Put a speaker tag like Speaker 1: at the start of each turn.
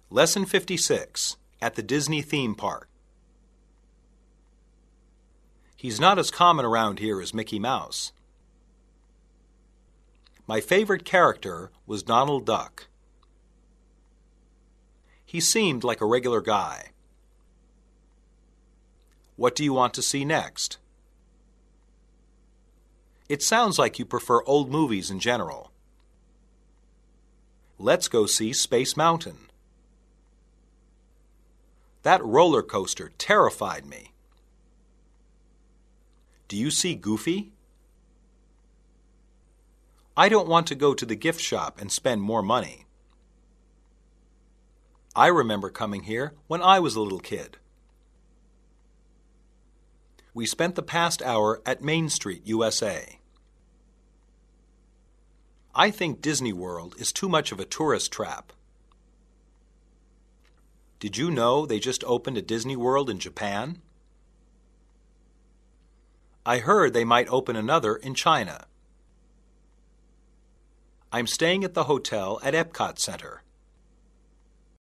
Speaker 1: Lesson 56, at the Disney Theme Park. He's not as common around here as Mickey Mouse. My favorite character was Donald Duck. He seemed like a regular guy. What do you want to see next? It sounds like you prefer old movies in general. Let's go see Space Mountain. That roller coaster terrified me. Do you see Goofy? I don't want to go to the gift shop and spend more money. I remember coming here when I was a little kid. We spent the past hour at Main Street, USA. I think Disney World is too much of a tourist trap. Did you know they just opened a Disney World in Japan? I heard they might open another in China. I'm staying at the hotel at Epcot Center.